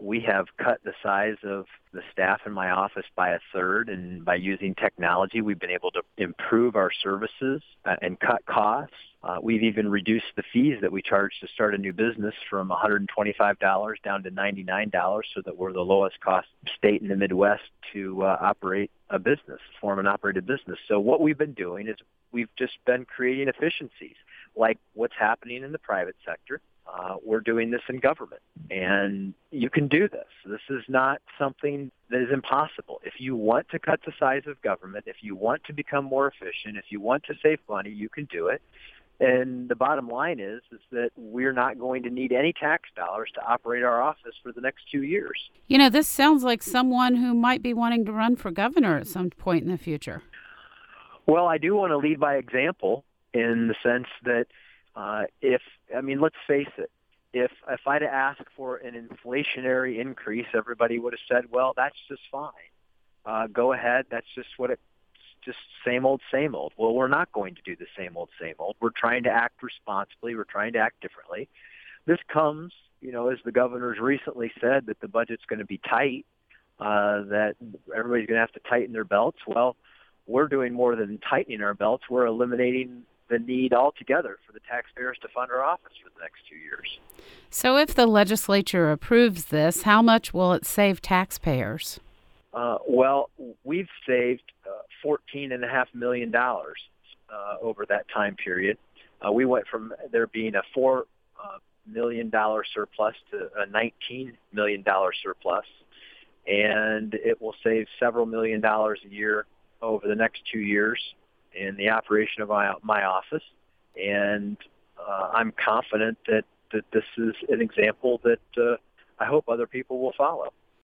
We have cut the size of the staff in my office by a third, and by using technology, we've been able to improve our services and cut costs. We've even reduced the fees that we charge to start a new business from $125 down to $99, so that we're the lowest cost state in the Midwest to operate a business, form and operate a business. So what we've been doing is we've just been creating efficiencies, like what's happening in the private sector. We're doing this in government, and you can do this. This is not something that is impossible. If you want to cut the size of government, if you want to become more efficient, if you want to save money, you can do it. And the bottom line is that we're not going to need any tax dollars to operate our office for the next 2 years. You know, this sounds like someone who might be wanting to run for governor at some point in the future. Well, I do want to lead by example in the sense that let's face it, if I'd asked for an inflationary increase, everybody would have said, well, that's just fine. Go ahead. That's just just same old, same old. Well, we're not going to do the same old, same old. We're trying to act responsibly. We're trying to act differently. This comes, as the governor's recently said, that the budget's going to be tight, that everybody's going to have to tighten their belts. Well, we're doing more than tightening our belts. We're eliminating the need altogether for the taxpayers to fund our office for the next 2 years. So if the legislature approves this, how much will it save taxpayers? Well, we've saved $14.5 million over that time period. We went from there being a $4 million surplus to a $19 million surplus, and it will save several $million a year over the next 2 years in the operation of my office. And I'm confident that this is an example that I hope other people will follow.